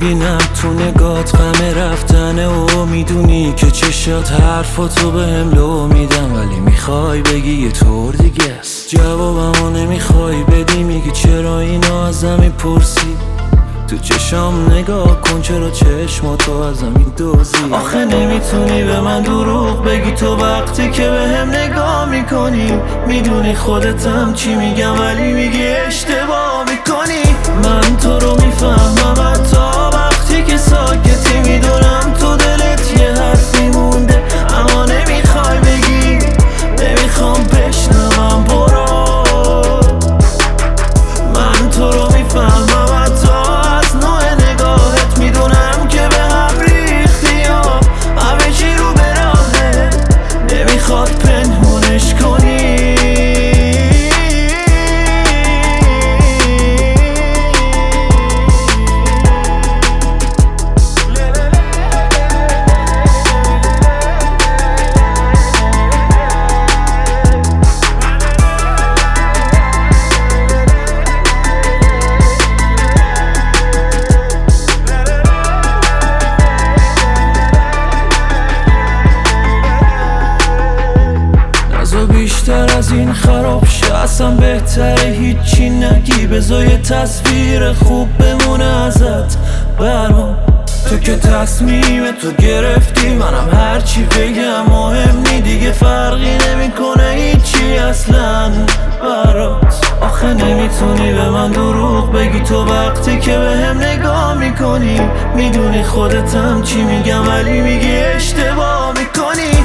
میبینم تو نگات غم رفتنه و میدونی که چشات حرفاتو بهم لو میدم، ولی میخوای بگی یه طور دیگه است. جوابمو نمیخوای بدی، میگی چرا اینو ازم میپرسی. تو چشام نگاه کن، چرا چشماتو ازم میدوزی. آخه نمیتونی به من دروغ بگی، تو وقتی که بهم نگاه میکنی میدونی خودتم چی میگم، ولی میگی اشتباه میکنی. من تو رو میفهمم حتی وقتی که ساکتی، میدونم تو دلت یه حرفی مونده اما نمیخوای بگی. نمیخوام بشنوم، برو. من تو رو میفهمم حتی از نوع نگاهت، میدونم که به هم ریختی و همه چی رو به راهه، نمیخواد پنهونش کنی. بیشتر از این خراب شه، اصلا بهتره هیچی نگی، بذار یه تصویر خوب بمونه ازت برام. تو که تصمیم تو گرفتی، منم هرچی بگم مهم نی دیگه، فرقی نمیکنه هیچی اصلا برات. آخه نمیتونی به من دروغ بگی، تو وقتی که بهم نگاه میکنی میدونی خودتم چی میگم، ولی میگی اشتباه میکنی.